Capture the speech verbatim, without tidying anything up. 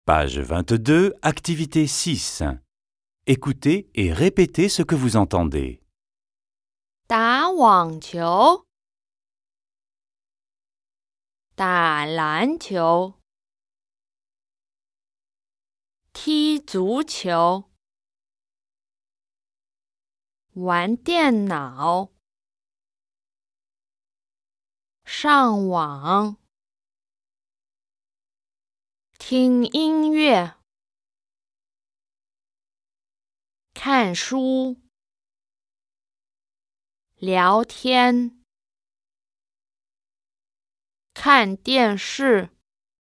Page vingt-deux, activité six. Écoutez et répétez ce que vous entendez. 打网球，打篮球，踢足球，玩电脑，上网，听音乐，看书，聊天，看电视。